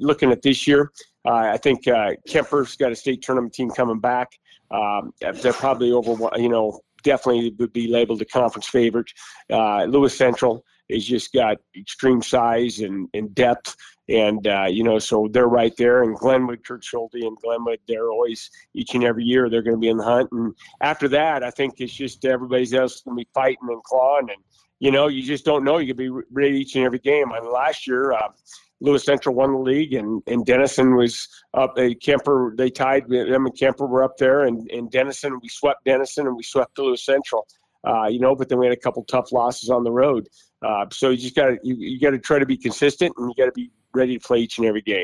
looking at this year, I think Kemper's got a state tournament team coming back. They're probably definitely would be labeled the conference favorite. Lewis Central has just got extreme size and depth. And, so they're right there. And Glenwood, Kurt Schulte and Glenwood, they're always, each and every year, they're going to be in the hunt. And after that, I think it's just everybody else going to be fighting and clawing. And, you just don't know. You can be ready each and every game. Last year, Lewis Central won the league, and Denison was up. Kemper, they tied. Them and Kemper were up there, and Denison, we swept Denison, and we swept Lewis Central. But then we had a couple tough losses on the road. So you just got to try to be consistent, and you got to be ready to play each and every game.